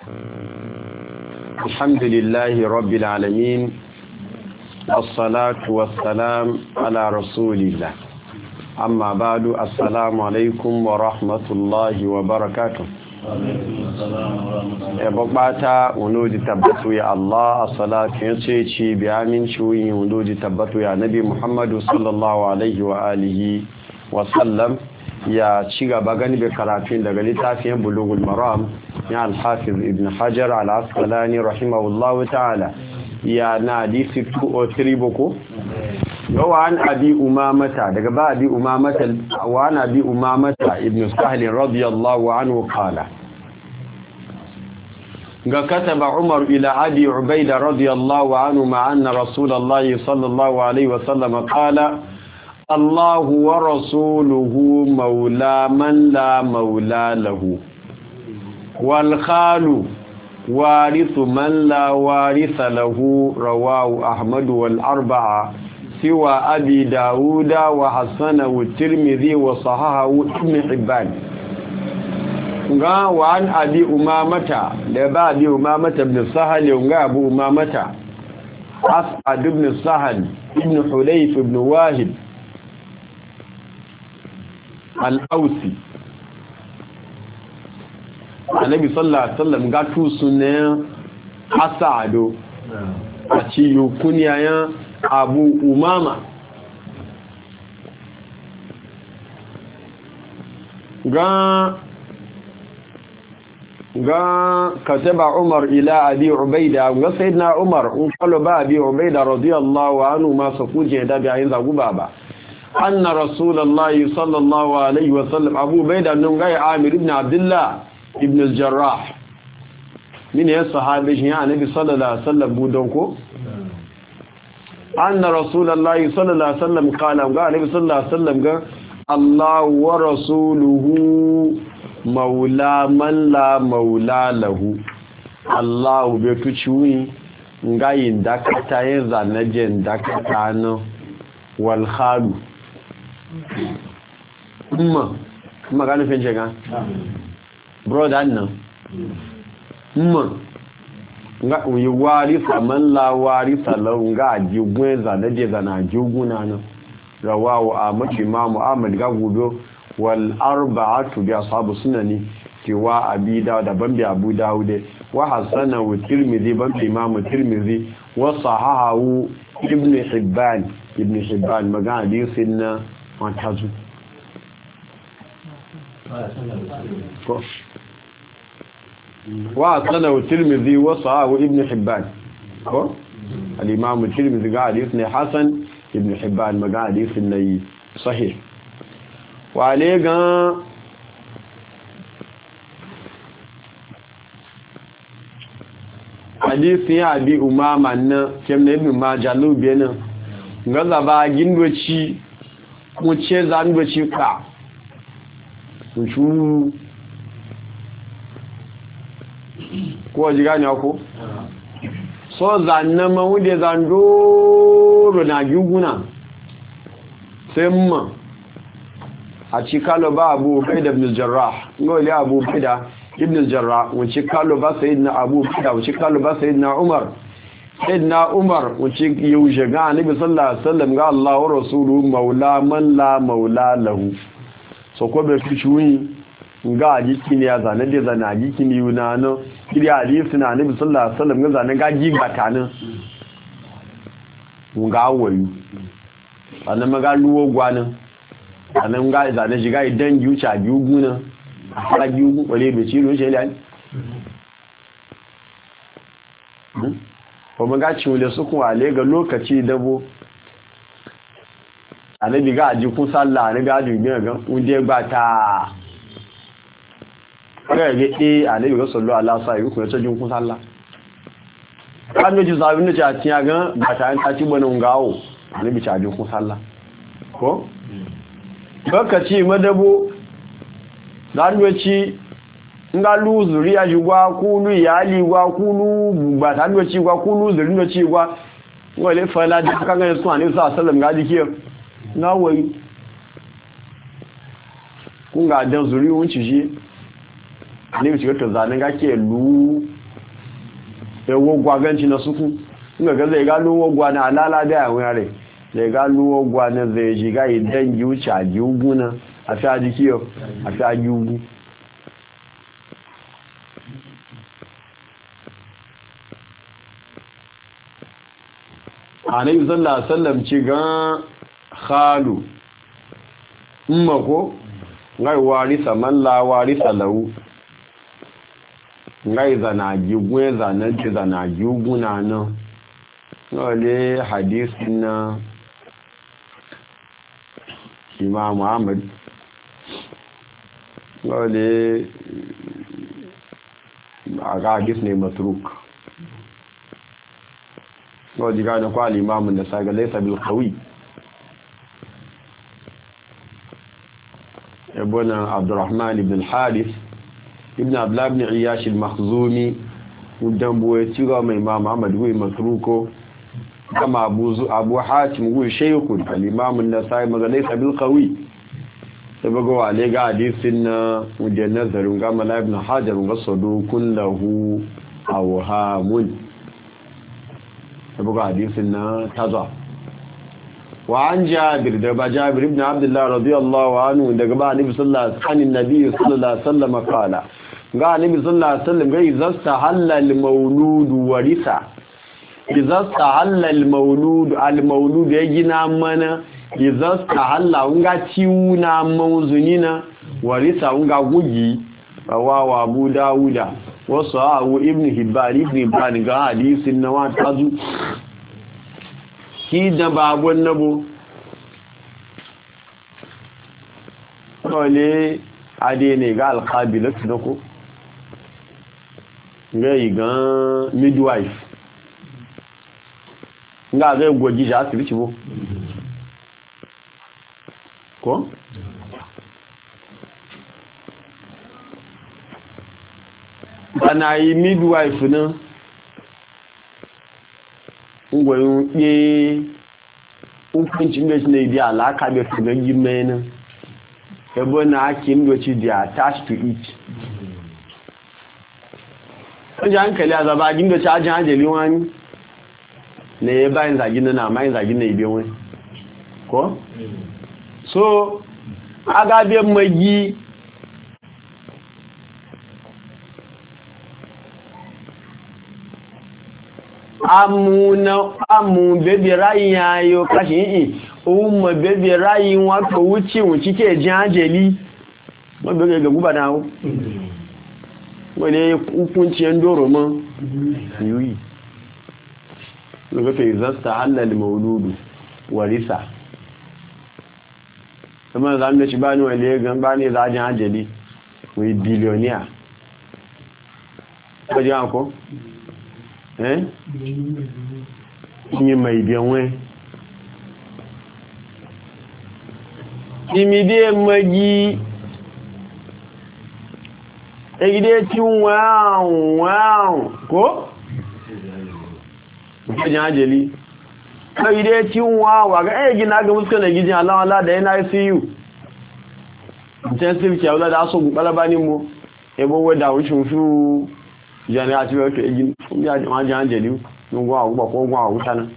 الحمد لله رب العالمين والصلاة والسلام على رسول الله أما بعد السلام عليكم ورحمة الله وبركاته bukata wundoji tabbatu ya Allah as-salatu yace ci bi aminci wundoji tabbatu ya nabi Muhammadu sallallahu alaihi wa alihi wa sallam ya ci gaba gani be karatun daga littafin Bulughul Maram ya al-Hafiz Ibn Hajar al-Asqalani rahimahullahu ta'ala ya na hadisi 203 boko yawan abi umamata daga ba abi umamata wa na abi umamata ibn Sahl radiyallahu anhu qala ga kataba Umar ila abi Ubaida radiyallahu anhu ma anna Rasulullahi sallallahu alaihi wasallam qala Allahu wa rasuluhu maula man la maula lahu wal khalu warithu man la waritha lahu rawahu Ahmad wal arba'a siwa abi Dawuda wa hasanahu Tirmidhi wa sahahahu Ibn Hibban ga wa an abi umamata da ba abi umamata ibn Sahal ga abu umamata As'ad ibn Sahal ibn Hulayf ibn Wahib al-Ausi Annabi sallallahu alaihi wasallam ga tu sunan As'ado a ci yukuniyan abu umama ga kataba Umar ila abi Ubaida ga sayyidina Umar in kallo ba abi Ubaida radiyallahu anhu ma sakuje da bayin zagu baba anna rasulullahi sallallahu alaihi wasallam abu Ubaida nun ga Amir ibn Abdullah ibn al-Jarrah min ya sahabi shi annabi sallallahu alaihi wasallam budon ko anna rasulullahi sallallahu alaihi wasallam qala ga annabi sallallahu alaihi wasallam ga Allah wa rasuluhu maula man la maula lahu Allah be tuciwi ngayin dakata yin zanajen dakata no wal khalu kuma ga nufin jega brother nan nga uyi warisa man la warisa lahu nga jigwen zanaje zana juguna no rawahu Ahmad Imam Ahmad ga gudo wal arba'atu bi ashabu sunani tiwa abi da ban bi Abu Dawud wa hasana wa Tirmidhi ban bi Imam Tirmidhi wa sahahu Ibn Hibban maga hadisin na wantazu wa hasana wa Tirmidhi wa sahahu Ibn Hibban ko al-Imam Tirmidhi ga hadisin hasan Ibn Hibban maga hadisin nayi sahih wale gan hadisi ya bi umama nan kemne ibn majah lubi nan ga zaba gindoci mu ce zandoci ka shu ko ji gane ko so zanna ma wude zandoro na juguna sai mu a ci kalo ba Abu Ubaida ibn al-Jarrah ngoli Abu Ubaida ibn al-Jarrah wuce kalo ba sayyidina Abu Ubaida wuce kalo ba sayyidina Umar wuce yaushe ga Annabi sallallahu alaihi wasallam ga Allah wa rasuluhu maula man la maula lahu so ko be fichuyi ga jiki ne ya zane da zana jiki ne yuna no kiri hadisi na Annabi sallallahu alaihi wasallam ga zane ga giga tanin ga wayu annan maga luwo gwanin anan ga zane shiga idan yuca jugu nan a jugu wale da ciro shi ne kuma ga ciwule su kun wale ga lokaci dabo anabi ga ji kun sallah ne ga ji ga unde gba ta ga ge anabi ga sallu ala sai ku ya tajin kun sallah kan ji zabin da ta tiya ga ba ta an ta ci banin gawo anabi ta ji kun sallah ko lokaci madabo zanwaci nga lu zuriya jugwa kulu yali gwa kulu ba zanwaci gwa kulu zuriya ci gwa wale fala da kan ga su ani sallam ga dikiyo na wai kun ga dan zuriya wunci shi ne bi to zanen ga ke lu ewo gwa ganci na suku ga zai ga luwo gwa na alala da yawon yare zai ga luwo gwa na zai ji ga idan yi wuce a ji uguna a fi aji kiyo a fi aji ugu alayhi sallallahu alaihi wasallam ci ga khalu ko ngai warisa man la warisa lahu ngai zana gigwe zana ci zana guguna nan wale hadisin na Imam Ahmad wale aga hadis ne matruk wadi gane kwa al-Imam an-Nasa'i ga laysa bil qawi ibn Abdurrahman ibn al-Harith ibn Abdullah ibn Iyash al-Makhzumi udan buwe tiga mai Imam Ahmad wi matruko kama Abu Hatim wi shaykhun al-Imam an-Nasa'i ga laysa bil qawi sabago wale ga hadisin na wajen nazarin ga Mala ibn Hajar ga sadukun lahu awhamun sabago hadisin na taza wa an Jabir da ba Jabir ibn Abdullah radiyallahu anhu daga ba Annabi sallallahu alaihi wasallam kala ga Annabi sallallahu alaihi wasallam ga izasta halal maulud warisa izasta halal maulud al maulud ya gina mana izasta halla unga ciuna mawzunina warisa unga gugi rawawa Abu Dawuda wasu awu ibn Hibban ga hadisin na wata zu ki da babon nabo kole ade ne ga alqabilatu nako ngai ga midwife nga ga goji ja asibiti bo ko bana yi midwife na ngwayin ye hukuncin da shi ne da alaka da fugangi mai nan ebe na ake ndoci da attached to it wajen hankali a zaba agin da ci ajin hajjali wani na ya bayan zagin na mayin zagin na ibe wani ko? so agaben magi amu bebe rayin yayo kashi yi ohun ma bebe rayin wato wuce ke jin ajali wọ́n bẹ̀rẹ̀ ga guba náà wọ́n ne hukunci yan doro man yiwu daga fi zasta halal mauludu warisa kuma za mu ci bani wale gan bani za jin ajali wai biliyoniya ko ji ko ní mai biyan wai imide magi egide ti wow ko jin ajeli egide ti wow ga gina ga muska na gijin Allah Allah da yana ICU intensive care wala da so gbalaba ni mo ebo weda wushun fu jani ati we ke egin ya ma jin ajeli nungwa agbo ko gwa awuta na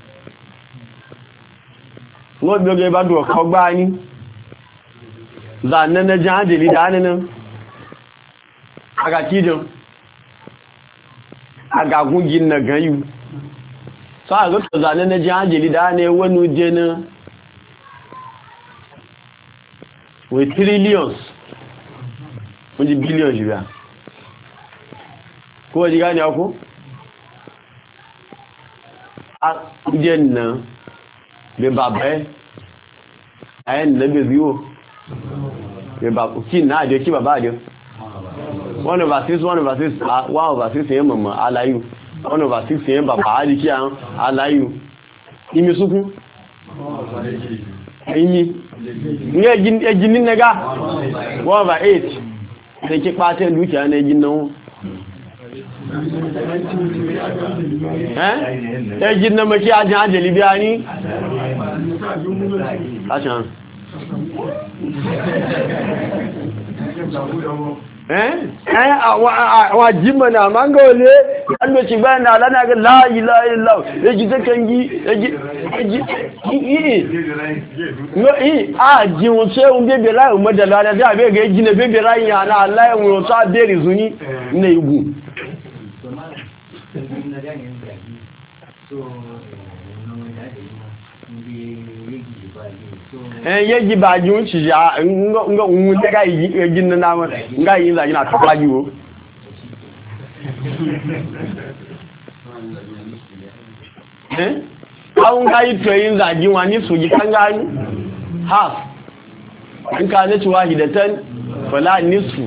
ngo bioge ba do ko gba ni za na jin ajeli da nan aga kijin aga gungin na gayu so aga to zane na jin ajeli da ne wani je na with trillions wani billions ya ko ji gani ako a kujen na be babe ayen na be biwo be ba ki na de ki baba de 1/6 yẹn mọ̀mọ̀ aláyù 1/6 yẹn bàbá àríkí àwọn aláyù imi súnkún imi ní ẹjì ní nẹgá 1/8 ní kí pàtẹ́ dúkìá ní ẹjì náà ẹjì náà mọ̀ kí ajá ajẹ̀lì bí a ní wa jimana manga ole ando ci bana lana ga la ilaha illallah yaji zakangi yaji no a ji won se un bebe ra o madala da da be ga ji ne bebe ra ya na Allah ya won so aberi zuni ne igu yeji ba ji un ci ya nga un de ga yi na ma nga yi za ina taba yi o awun ga yi to yin za ji wani su ji kan ga ni half in ka ne ci wahidatan fala nisfu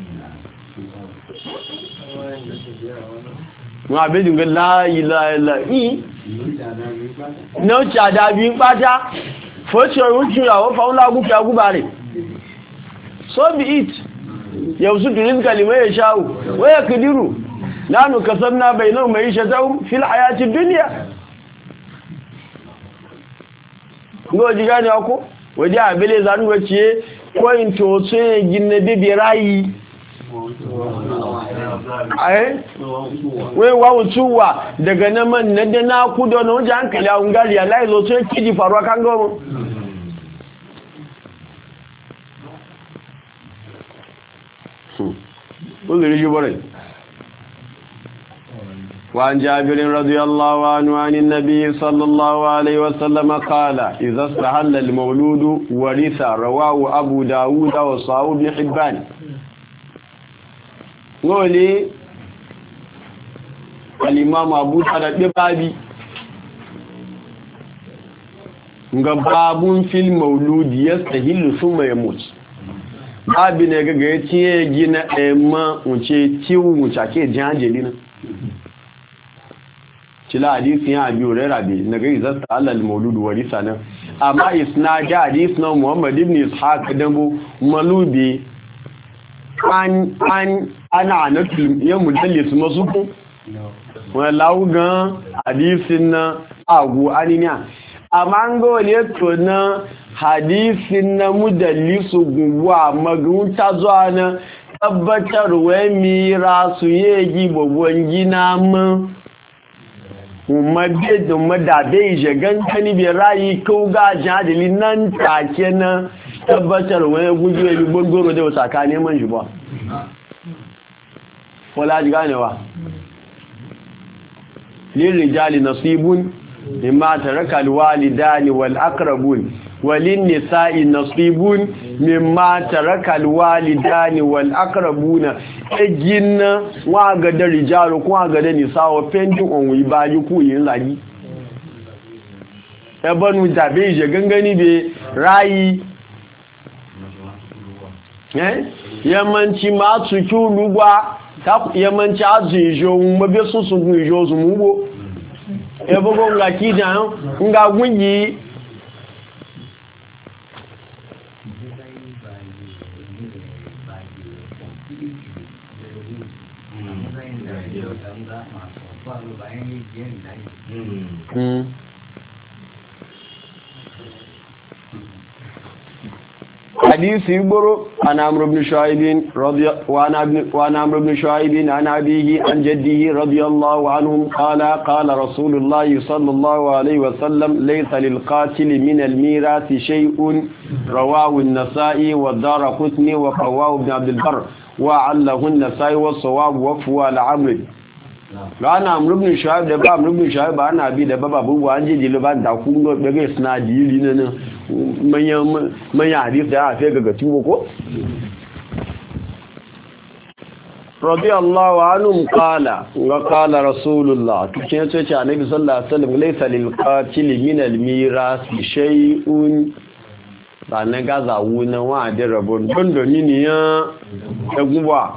wa be dinga la ilaha illa no cha da bi pata fọ́tíọ̀ rúkìrà wọ́n fa ńlá gúkìá gúbà rẹ̀ so be it yau su turin kalimai ya sha'u waya kadiru nanu kasabna bainahum ma'ishatahum fil hayatid dunya ngo ji gane ko waje abele zanu wace ko in to ce ginne bibi rayi wai wawu tuwa daga naman na da na ku da na wajen hankali a ungari ya lai zo sai kiji faruwa kan goma ƙulli shi barai وعن جابر رضي الله عنه عن النبي صلى الله عليه وسلم قال إذا استحل المولود ورث رواه أبو داود وصححه ابن حبان ngole al-imam Abu Dawud babi ga babun fil mauludi yastahilu thumma yamut babi ne ga yace gina emma unce ciwu mutake janjeli na cila hadisi ya abi urera bi naga izasta Allah al-maulud warisa na amma isnad hadis na Muhammad ibn Ishaq dambu malubi ana nafi ya mudallis masu ku wani laugan hadisin na agu aniniya amma an ga wani yato na hadisin na mudallisu guguwa magunta zuwa na tabbatar wai mira su yi babban gina mun umarbe da madabe shagan kani bai rayu kau gajin adali nan take na tabbatar wani gudu ya yi gbogbo da wata ka neman shi ba wala ji ganewa lirijali nasibun mimma taraka alwalidani wal aqrabun walin nisa'i nasibun mimma taraka alwalidani wal aqrabuna ejinna wa ga da rijalu ko ga da nisawo pending on wi bayi ku yin zagi e banu dabe je gangani be rayi yamanci ma su ki lugwa ta yamanci azu ijo mabe sun sun gun ijo su mugo ebogo nga kidan nga gunyi حديث يبرو عن عمرو بن شعيب وعن عمرو بن شعيب عن أبيه عن جده رضي الله عنهم قال رسول الله صلى الله عليه وسلم ليس للقاتل من الميراث شيء رواه النسائي والدارقطني وقواه ابن عبد البر وعله النسائي والصواب وقفوا على عمرو rana amrubin shahab da ba amrubin shahab ba ana bi da baba bugu an je jilo da kun go daga sinadiri nan manyan hadith da ya fi ga tubo ko radiyallahu anhum qala rasulullah tuke yace ce annabi sallallahu alaihi wasallam laysa lil qatil min al miras shay'un ba na gaza wuna wa da rabon don domini ya guba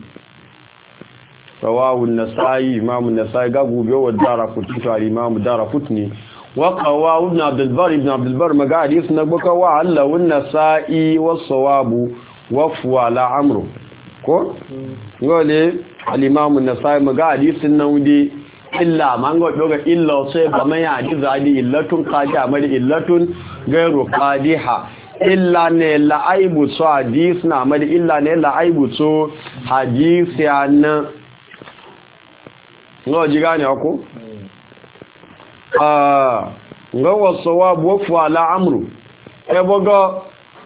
رواه النسائي امام النسائي غوبي والدارقطني الامام الدارقطني وقواه ابن عبد البر ما حديث نبك وعلى والنسائي والصواب وفوا على عمرو ko ngole al-imam an-nasai ma hadisin nan dai illa man go doga illa sai ba mai hadisi ali illatun qadiha mai illatun gairu qadiha illa ne la'aibu so hadis na amma illa ne la'aibu so hadis ya nan no ji gane ko ga wasu wa bofu ala amru ebogo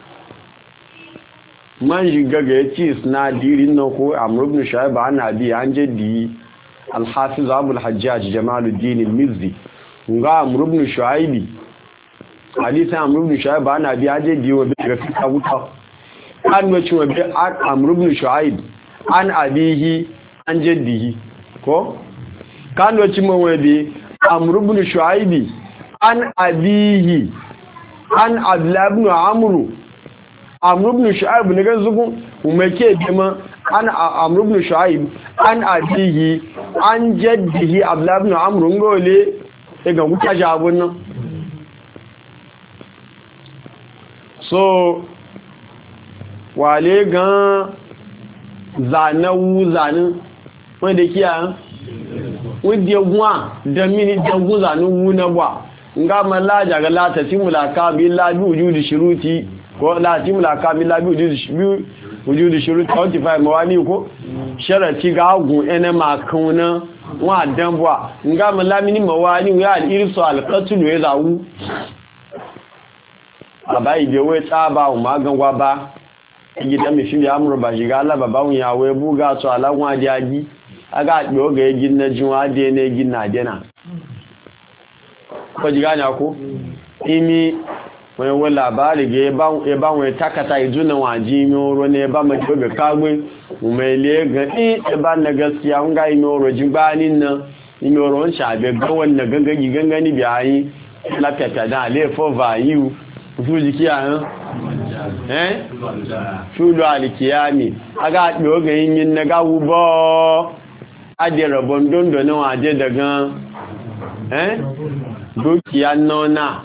man shiga ga yace sinadirin nan ko amru ibn shu'aib an abi an jaddi al-hafiz abu al-hajjaj jamaluddin al-mizzi ga amru ibn shu'aib hadisi amru ibn shu'aib an abi an jaddi wa bi ga fita wuta an wace wa bi amru ibn shu'aib an abihi an jaddihi ko kan wace mun wa bi amru ibn shu'aib an abihi an abdullah ibn amru amru ibn shu'aib ne ga zugun umake bima an amru ibn shu'aib an abihi an jaddihi abdullah ibn amru ngole daga wuta jabun nan so wale gan zanin wanda kiya wanda gwa da mini dangu zanin wuna ba nga malaja ga lata simulaka bi la bi wujudi shuruti ko la simulaka bi la bi wujudi shuruti 25 mawani ko sharati ga gun ene makuna wa danbwa nga malamini mawani ya al-irsu al-qatl ya zawu abai je we tsaba o magangwa ba gidan mi shi ya amuru ba shiga Allah babawun ya we buga to alagun ajaji aga do ga yin na jinwa de ne gin na dena ko jiga nya ko imi wani wani labari ga ya ba wani takata ijunan waji moro ne ba mai ga kagbe umele ga ya ba na gaskiya un ga imi oro jigbanin nan imi oro n shabe ga wannan gangagi gangani biyayi lafiyata da alefo vayu su jiki a yan ṣúlọ alìkìyàmì aga ɗoga yin na gawu bọ́ adé rabon dondo na waje daga dukiya nona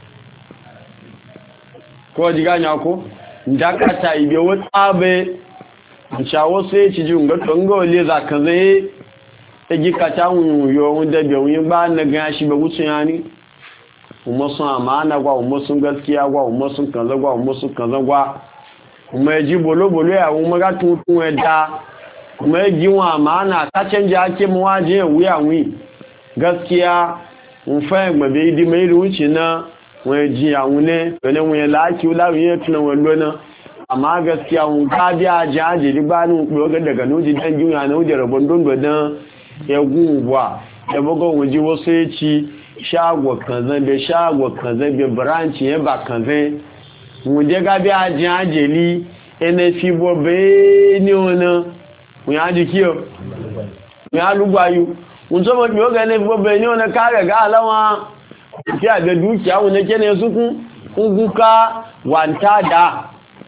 ko ji ganya ko dakata ibe wata be shawo sai ci ji nga to ngo le za kan zai egi kata un yo un da be un ba na ga shi ba gutsun yani umma sun amana gwa umma sun gaskiya gwa umma sun kaza gwa umma sun kaza gwa umma ji bolo bolo ya umma ga tutun eda umma ji wa amana ka canje ake mu waje wuya wi gaskiya un fa gbe di mai ruci na wọ́n jí àwọn ní pẹ̀lú wọn láti láwọn yẹ́ tún wọn lọ́nà àmá gaskiya wọn ká bí ajá ajé bá ní pé ọgẹ́ daga ní ojí dán jíwà ní ojí rabon dondodon ẹgún wà ẹgbọ́gọ́ wọn jí wasu ya ci ṣáàgọ̀ kanzan bẹ ṣáàgọ̀ kanzan bẹ branch yẹn bà kanzan wọn jẹ́ ká bí ajá ajé lí ẹnẹ fi bọ́ bẹ́ẹ̀ ní ọ̀nà wọn yá di kí ọ wọn yá lúgbàyú wọn tó mọ̀ pé ọgẹ́ ẹnẹ fi bọ́ bẹ́ẹ̀ ní ọ̀nà kárẹ̀ gá aláwọn tí a da dukiya wanda ke ne su kunguka wanta da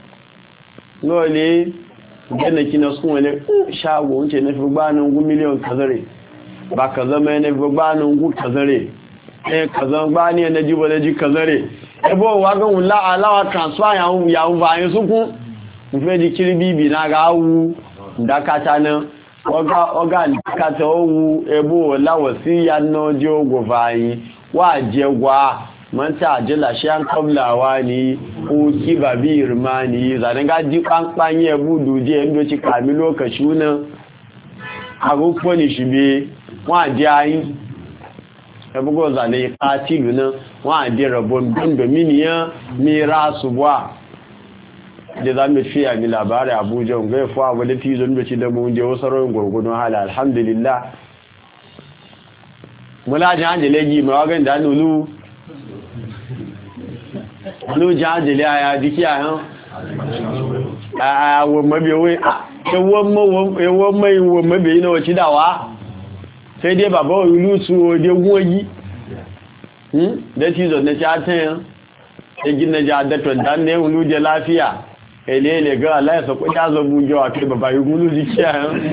lole gana kina su wani shago wunce na fi gbanin gu miliyan kazare ba ka zama yana fi gbanin gu kazare ka zama gbani yana ji wadda ji kazare ebo wagon wula alawa transfer yawon bayan su kun mufe ji kirbibi na ga awu dakata nan oga dakata owu ebo lawasi ya noji ogo bayi wa jegwa manta ajila shi an kablawa ni uki babir mani zanen gaji kwankpanye budu je ndo ci kami lokaci nan agogo ni shibe wa je ayi ebugo zane katilu nan wa je rabon dondo miniya mirasu bwa da zamu fiya mi labari Abuja ngai fa abu da fizo ndo ci da mun je wasaron gurgudun hala alhamdulillah mula jihajile ji mawagan da nulu jihajile a jiki a yan a wọ́n mabewe ewọ́n mai wọ́n mabe na wace dawa sai dai baba wa ilu su ode gwogi da ci zo na shatan yan ya gina ji adaton dan ne wulu je lafiya ele ga Allah ya sako ya zo buge wa kai baba yi gulu jiki a yan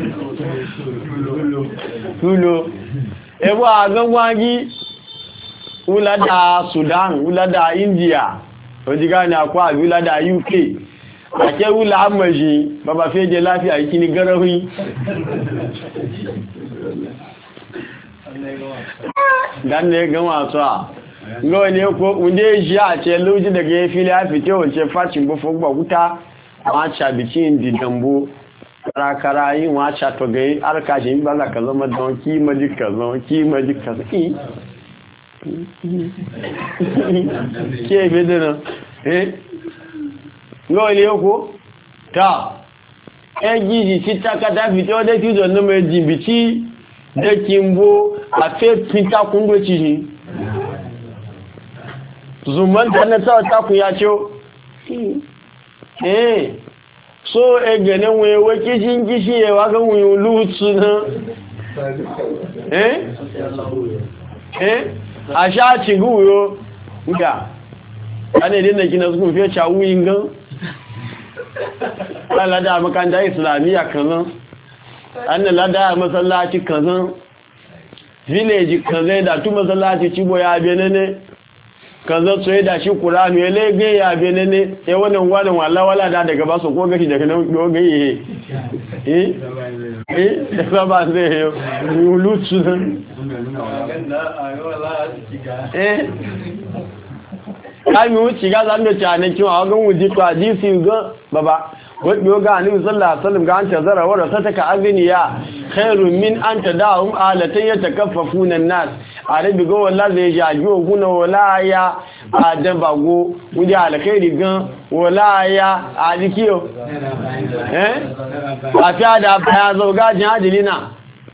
tulo ebo agangwagi ulada Sudan ulada India ojiga ni akwa ulada UK ake ula amaji baba feje lafiya ikini garawi dan ne gan waso ngo ne ko unde ji a ce luji daga fili a fite wace facin bu fogba wuta ma cha bikin didambo karakara yin wa cha to gai arka shi ba za ka zama don ki majika zama ki majika ki ke bedena ngo ne ko ta ejiji sitaka da fite ode ti zo no me jibiti de kimbo a fe pinta kungo ci zuman da na ta ku ya ce so egene wewe kishin kishi ya waga wuyu lutu na a sha ci guyo ga ana idin da kina su fiye ca wuyin gan an lada makanta islamiyya kazan an lada masallaci kazan village kazan da tu masallaci cibo ya bene ne kazan tsoye da shi kuranu ya lege ya bene ne ya wannan wadon wala da daga ba su ko gashi daga nan dogaye da saba zai yi lutu kami wuce ga zan da canakin a wajen wuji to hadisi ga baba wadda ga annabi sallallahu alaihi wasallam ga an tazara wa rasataka agniya khairun min an tadahum alatan yatakaffafuna an-nas arabi go wallahi zai jajo kuna wala ya adabago wudi alkhairi gan wala ya adikiyo afiya da baya zo ga jin adilina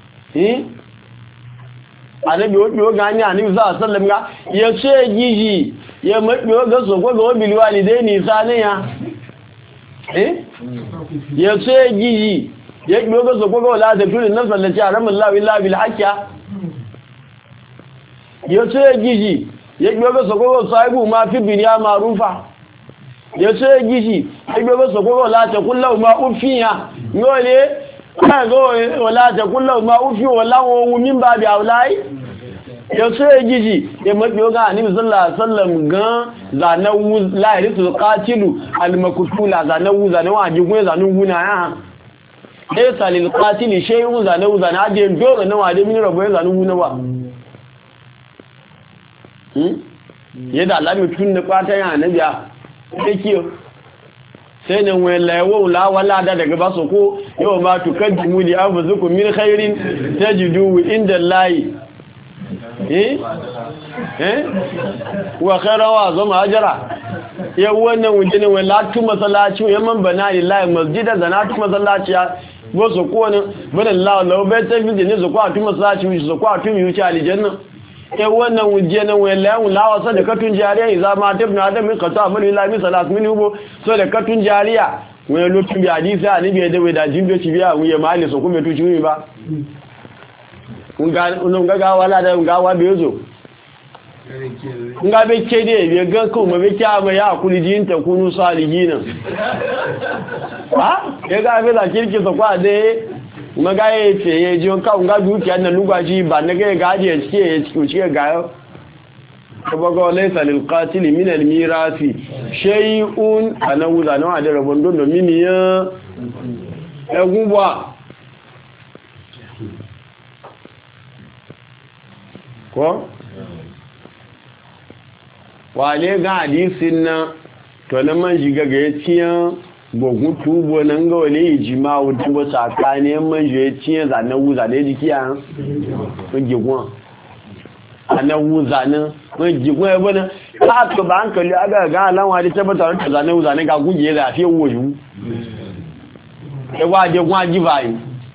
arabi wadda ga annabi sallallahu alaihi wasallam ga yace giji ya mabiyo ga so ko ga bil walidaini saniya ya ce giyi ya biyo ga so ko ga wala da kullu nafsan lati haramallahu illa bil haqqi ya ce giyi ya biyo ga so ko ga sahibu ma fi dunya ma'rufa ya ce giyi ya biyo ga so ko ga wala ta kullu ma ufiya yole ka go wala ta kullu ma ufi wala wa min babi aulai ya ce gizi ya mabiyo ga annabi sallallahu alaihi wasallam ga zanawu la yarisul qatilu al maktula zanawu waji gwe zanu guna ya dai salil qatili shay'un zanawu zanaje dole na wade min rabo zanu guna ba yadda Allah mutun da kwata ya annabiya sai kiyo sai nan wai lawo la wala da daga baso ko yau ma tukaddimu li anfusukum min khairin tajidu inda Allahi wa kharawa zama ajara ya wannan wujine wala tu masallaci yamman bana lillahi masjida zanatu masallaci wasu ko ne bana Allah law bai ta bi ne zakwa tu masallaci zakwa tu mi wuce aljanna ya wannan wujine wala lawa sadakatun jariya idza ma tabna adam min qata min lillahi salat min hubo sadakatun jariya wani lokacin bi hadisi annabi da wai da jindo ci biya wuya mali so kuma tu ci ba nga wala da nga wa bezo nga be kede be ga ko ma be kya ya kuli jin ta kunu salihin ha ya ga be la kirki so kwa de maga ye fe ye jo ka nga dukiya na lugwaji ba na ga gaje ya cike ga ko bago laysa lil qatil min al mirasi shay'un ana wuza na da rabon don miniya egubwa ko wale ga hadisin nan to na man shiga ga yaciyan gogun tubo nan ga wale ijima wutan ba tsakanin man je yaciyan zanen wuza da jikiya mun gigun anan wuza nan mun gigun ya bana ka to ba hankali aga ga alanwa da tabbata da zanen wuza ne ga guje da afi woyu e wa de gwa jibai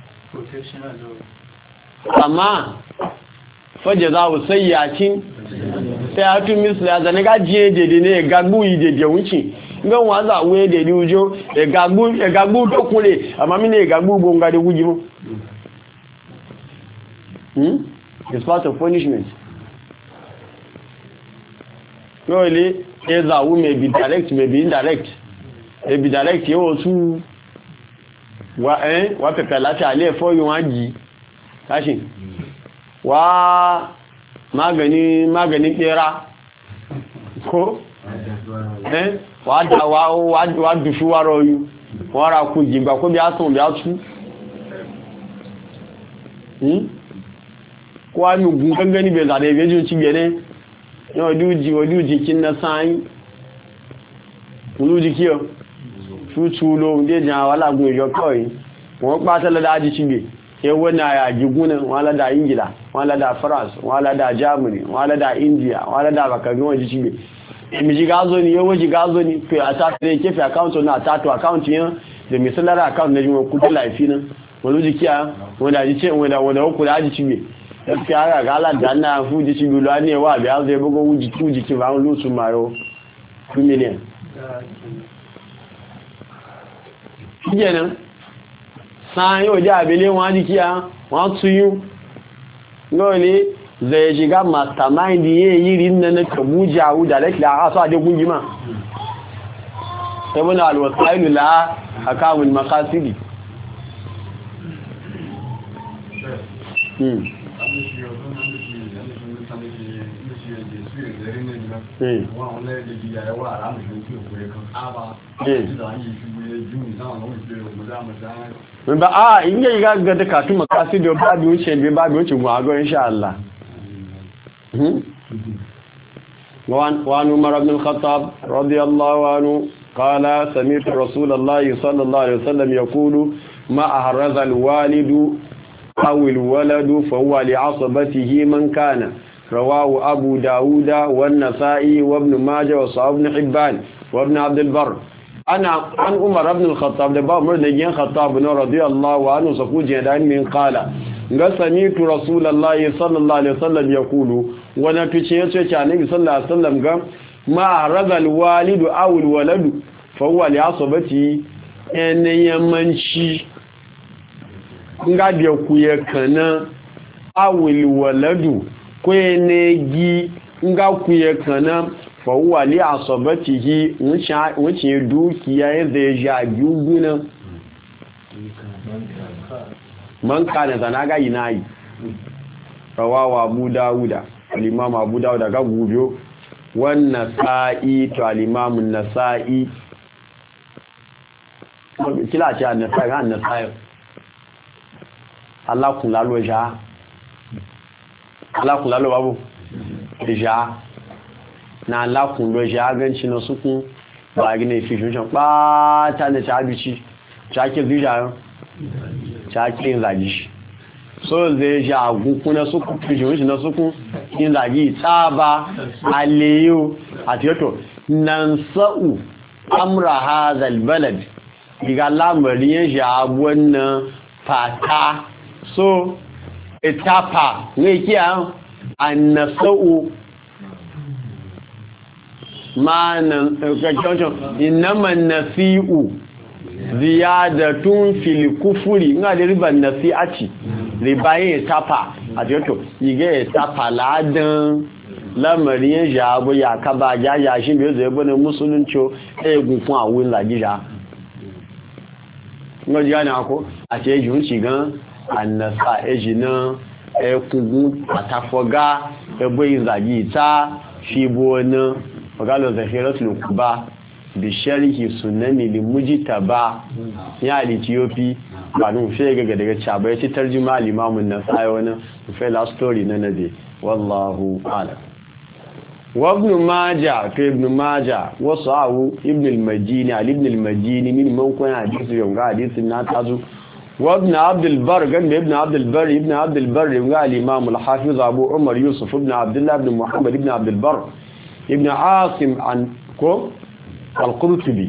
amma faje za ku sayyacin sai hatu misli ya zane gajiye dede ne gagbu yi dede wuce gan waza we dede ujo gagbu to kule amma mine gagbu bonga de guji mu it's part of punishment really is a woman may be direct may be indirect may be direct yo su wa pepe lati ale fo yo anji kashi wa maganin kera ko wa dushu wa royu wara ku jigba ko bi asun bi atu ko ami gun gangani be zade be ju ci gene oduji kin na sai oluji ki o futulo nde jan wala gun yo koi wọ́n pátá lọ́dá ají ṣígbè ewé náà àjígúnnà wọ́n lọ́dá ingila wọ́n lọ́dá france wọ́n lọ́dá germany wọ́n lọ́dá india wọ́n lọ́dá bakabi wọ́n jí ṣígbè èmì jígázo ni ewé jígázo ni pé àtàkì kéfì àkáùntì náà àtàtò àkáùntì yẹn da mai sallara àkáùntì na jíwọ̀n kúrò láìfí náà wọ́n ló jí kí a wọ́n dá jí ṣe wọ́n dá wọ́n kúrò ají ṣígbè ẹ̀fí ara gálà dáná fún jí ṣígbè lọ ní ẹwà àbí áze gbogbo wújí kí wújí kí wọ́n lóṣù maro 2 million sáyé òjá àbílé wọn jí kí a wọ́n túyú lóòlé zai shiga mastermind yé yìí nana kàbújá àwúdà lẹ́kìlá àásọ́ àdékún jímá ẹbùn alwasailu láà àkàwọn makasiri ba in yi ga da katu makasi da ba bi wuce bi ba bi wuce gwago insha Allah وعن عمر بن الخطاب رضي الله عنه قال سمعت رسول الله صلى الله عليه وسلم يقول ما أحرز الوالد أو الولد فهو لعصبته من كان رواه أبو داود والنسائي وابن ماجه وصحاب بن حبان وابن عبد البر أنا عن عمر بن الخطاب ده باب عمر بن الخطاب رضي الله عنه سقول جدان من قال سمعت رسول الله صلى الله عليه وسلم يقول وانا تشي يتشي النبي صلى الله عليه وسلم قال ما أحرز الوالد أو الولد فهو لعصبته أن يمنشي ngadi okuye kana awil waladu kwenegi ngakuye kana fa huwa li asabatihi wuce dukiya yadda ya juguna man kana zanaga yinayi rawawa abu dauda al-imam abu dauda ga gubiyo wan nasa'i to al-imam an-nasa'i kila ce an-nasa'i an-nasa'i alákùn lálọ́ ẹ̀ṣá alákùn lálọ́ bábò ẹ̀ṣá na alákùn lọ ẹ̀ṣá agẹ́ǹṣì na súnkún bàági na ìfìṣúnṣàn pàátà ní ṣàbíṣí ṣàkí ìzàjíṣà ṣàkí ìzàjíṣì so zai ṣe àgúnkún na súnkún fìṣúnṣì na súnkún ìzàjí ìtàbà aléyò àti yọ́tọ̀ nan sa'u amra hazal balad diga lamarin yin ṣe abuwan na fata so etapa ne kiya annasau manan kakkaucin innaman nasi'u ziyadatun fil kufuri nga da riban nasi'ati ribayin etapa a joto yige etapa ladan lamarin jabo ya kaba jaja shi be zai bane musulunci egun fún àwọn lagija ngo jani ako ati ejun ci gan annasa ejina ekungun atafoga ebo izaji ta fibona magalo zahiratul kuba bi sharhi sunani li mujtaba ya al-ethiopi ba nun fe ga daga chaba ya tarjuma al-imam an-nasai wana fe la story na nade wallahu a'lam wa ibn majah to ibn majah wa sahu ibn al-madini ali ibn al-madini min man kuna hadisi yau ga hadisin na tazu wa ibn abd al-bar gan ibn abd al-bar ibn abd al-bar ga al-imam al-hafiz abu umar yusuf ibn abdullah ibn muhammad ibn abd al-bar ibn asim an ko al-qurtubi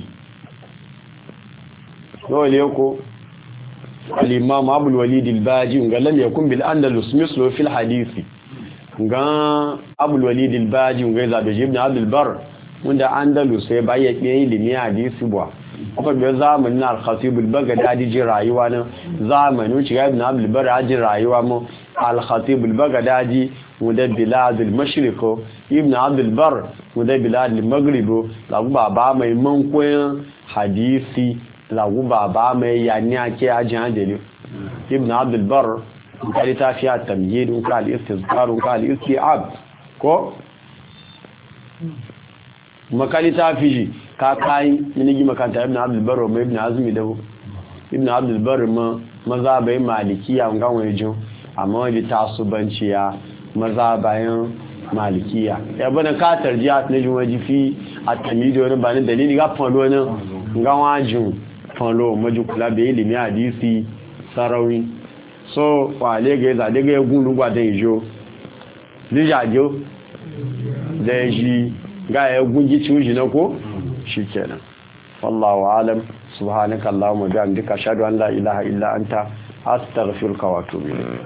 dole ko al-imam abu al-walid al-baji ga lam yakun bil andalus mislu fil hadisi ga abul walid al-baji ga zabe ibn abd al-bar wanda andalus sai ba ya yi ilimi hadisi ba kuma da zamanin al-khatib al-baghdadi ji rayuwa nan zamanin shi ibn abd al-bar ji rayuwa mu al-khatib al-baghdadi wanda bilad al-mashriq ibn abd al-bar wanda bilad al-maghrib lagu baba mai mankoyin hadisi lagu baba mai yani ake ajin hadisi ibn abd al-bar kali ta fiya tamyid ka al-istizkar ka al-isti'ab ko makali ta fi ka kai minigi makanta ibn abdul barr ma ibn azmi dawo ibn abdul barr ma mazhabai malikiya ngan wajo amma wani tasubanciya mazhabayan malikiya ya bana ka tarjiya na jumaji fi at-tamidi wani ba ni dalili ga falo ne ga wajin falo maju kula be ilimi hadisi sarawi so wa le ga za daga gun lugwa da ijo lijajo da ji ga ya gunji ciwuji na ko shikenan wallahu alam subhanaka allahumma wa bihamdika ashhadu an la ilaha illa anta astaghfiruka wa atubu ilayk